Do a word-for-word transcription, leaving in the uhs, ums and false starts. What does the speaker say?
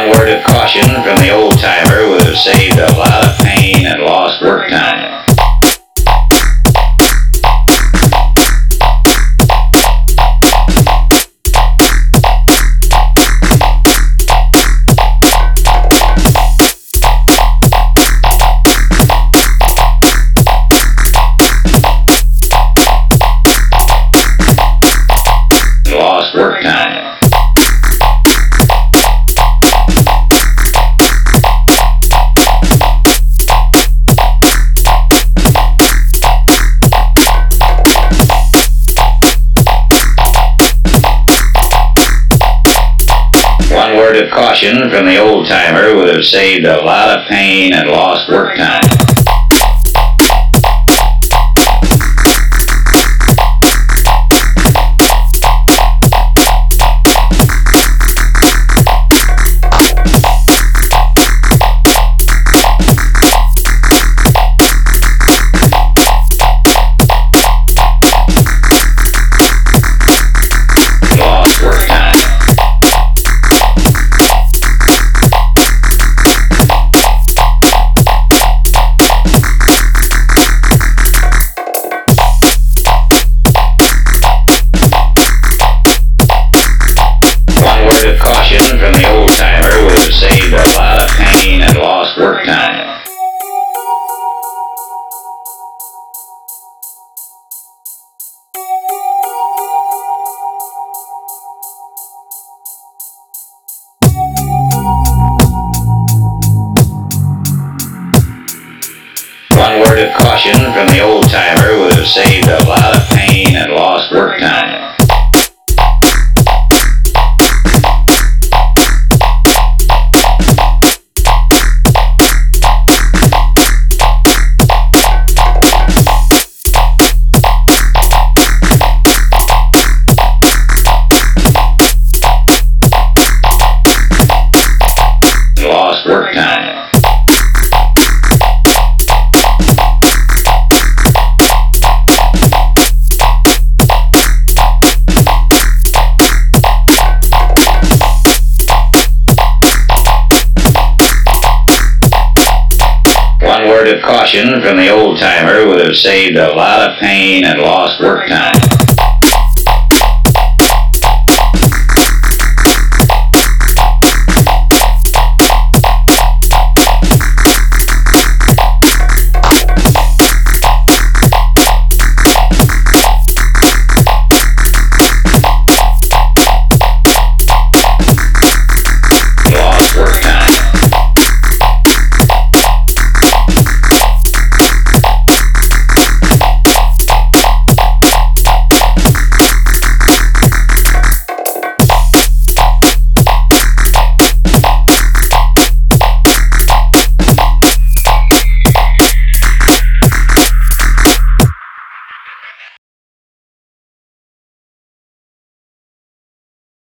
One word of caution from the old timer would have saved a lot of pain and lost work time. Lost work time. One word of caution from the old timer would have saved a lot of pain and lost work time. Caution from the old timer would have saved a lot of pain and lost work time. One word of caution from the old timer would have saved a lot of pain and lost work time. Lost work time. One word of caution from the old timer would have saved a lot of pain and lost work time.